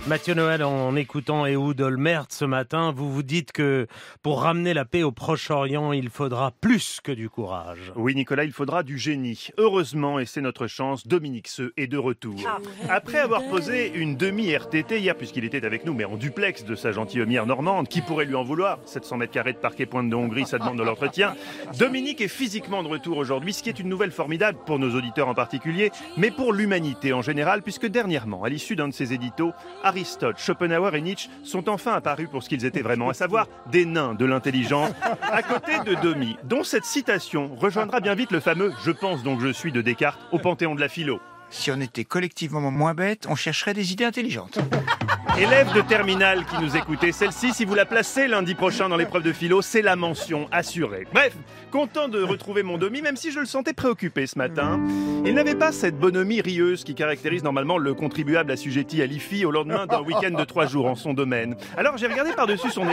Mathieu Noël, en écoutant Ehud Olmert ce matin, vous vous dites que pour ramener la paix au Proche-Orient, il faudra plus que du courage. Oui, Nicolas, il faudra du génie. Heureusement, et c'est notre chance, Dominique Seux est de retour. Après avoir posé une demi-RTT hier, puisqu'il était avec nous, mais en duplex de sa gentilhommière normande, qui pourrait lui en vouloir, 700 mètres carrés de parquet Pointe de Hongrie, ça demande de l'entretien. Dominique est physiquement de retour aujourd'hui, ce qui est une nouvelle formidable pour nos auditeurs en particulier, mais pour l'humanité en général, puisque dernièrement, à l'issue d'un de ses éditos, Aristote, Schopenhauer et Nietzsche sont enfin apparus pour ce qu'ils étaient vraiment, à savoir des nains de l'intelligence, à côté de Domi, dont cette citation rejoindra bien vite le fameux « Je pense donc je suis » de Descartes au panthéon de la philo. Si on était collectivement moins bête, on chercherait des idées intelligentes. Élèves de terminale qui nous écoutez, celle-ci, si vous la placez lundi prochain dans l'épreuve de philo, c'est la mention assurée. Bref, content de retrouver mon Domi, même si je le sentais préoccupé ce matin. Il n'avait pas cette bonhomie rieuse qui caractérise normalement le contribuable assujetti à l'IFI au lendemain d'un week-end de 3 jours en son domaine. Alors j'ai regardé par-dessus son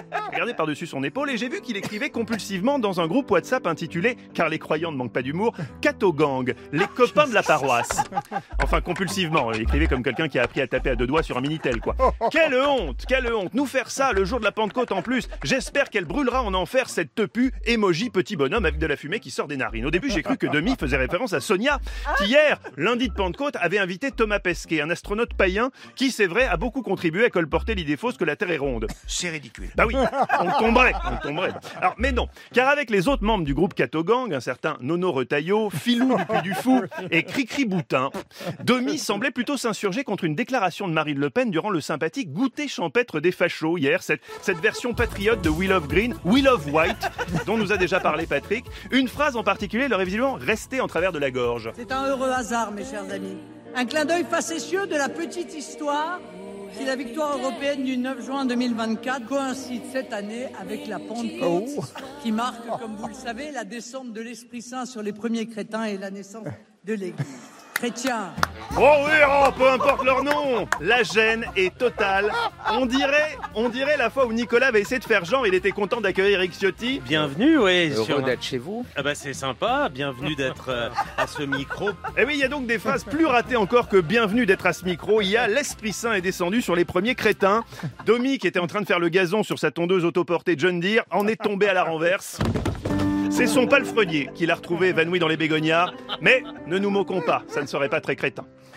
épaule et j'ai vu qu'il écrivait compulsivement dans un groupe WhatsApp intitulé, car les croyants ne manquent pas d'humour, Catho Gang, les copains de la paroisse. Enfin, compulsivement, il écrivait comme quelqu'un qui a appris à taper à deux doigts sur un Minitel, quoi. Quelle honte, nous faire ça le jour de la Pentecôte en plus. J'espère qu'elle brûlera en enfer cette tepu emoji petit bonhomme avec de la fumée qui sort des narines. Au début, j'ai cru que Demi faisait référence à Sonia, qui hier, lundi de Pentecôte, avait invité Thomas Pesquet, un astronaute païen qui, c'est vrai, a beaucoup contribué à colporter l'idée fausse que la Terre est ronde. C'est ridicule. Bah oui, on tomberait. Alors, mais non, car avec les autres membres du groupe Catho Gang, un certain Nono Retailleau, Filou du Puy du Fou et Cricri Boutin, Domi semblait plutôt s'insurger contre une déclaration de Marine Le Pen durant le sympathique goûter champêtre des fachos hier, cette version patriote de We Love Green, We Love White, dont nous a déjà parlé Patrick. Une phrase en particulier leur est visiblement restée en travers de la gorge. C'est un heureux hasard, mes chers amis. Un clin d'œil facétieux de la petite histoire si la victoire européenne du 9 juin 2024 coïncide cette année avec la Pentecôte, qui marque, comme vous le savez, la descente de l'Esprit Saint sur les premiers crétins et la naissance de l'Église. Chrétiens. Oh oui, peu importe leur nom. La gêne est totale. On dirait la fois où Nicolas avait essayé de faire genre, il était content d'accueillir Eric Ciotti. Bienvenue, oui. Heureux d'être chez vous. Ah bah c'est sympa, bienvenue d'être à ce micro. Et oui, il y a donc des phrases plus ratées encore que bienvenue d'être à ce micro. Il y a l'Esprit Saint est descendu sur les premiers crétins. Domi, qui était en train de faire le gazon sur sa tondeuse autoportée John Deere, en est tombé à la renverse. C'est son palefrenier qui l'a retrouvé évanoui dans les bégonias. Mais ne nous moquons pas, ça ne serait pas très crétin.